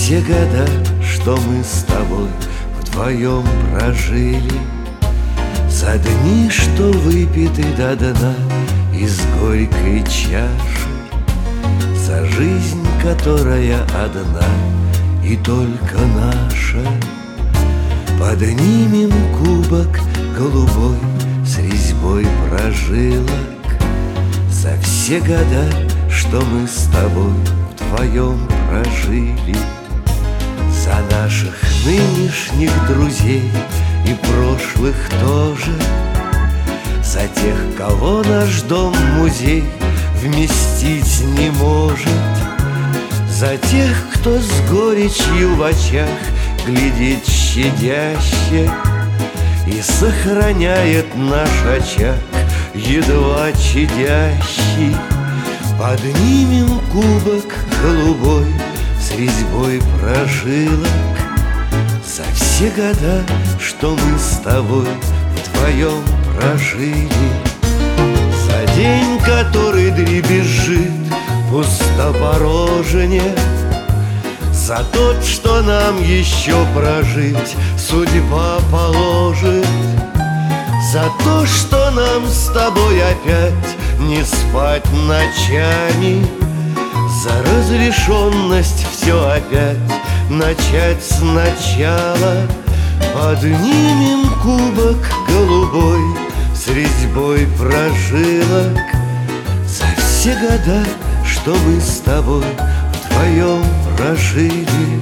все года, что мы с тобой вдвоем прожили, за дни, что выпиты до дна из горькой чаши, за жизнь, которая одна и только наша. Поднимем кубок голубой с резьбой прожилок за все года, что мы с тобой вдвоем прожили, за наших нынешних друзей и прошлых тоже, за тех, кого наш дом-музей вместить не может, за тех, кто с горечью в очах глядит щадяще и сохраняет наш очаг едва чадящий. Поднимем кубок голубой с резьбой прожилок за все года, что мы с тобой вдвоем прожили, за день, который дребезжит пустопорожне, за тот, что нам еще прожить судьба положит, за то, что нам с тобой опять не спать ночами, за разрешенность все опять начать сначала. Поднимем кубок голубой с резьбой прожилок за все года, что мы с тобой вдвоем прожили.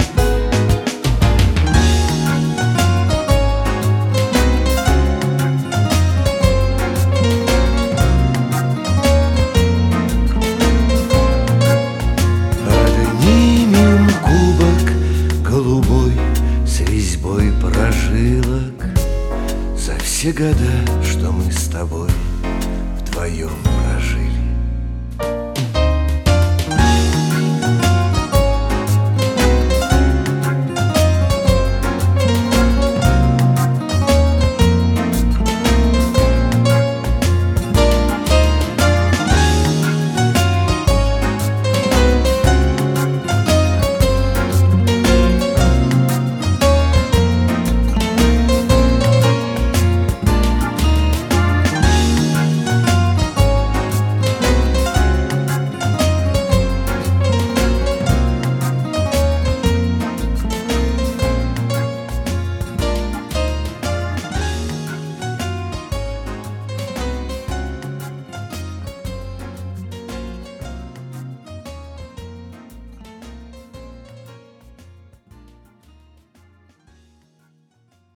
Поднимем кубок голубой с резьбой прожилок за все года, что мы с тобой вдвоем прожили.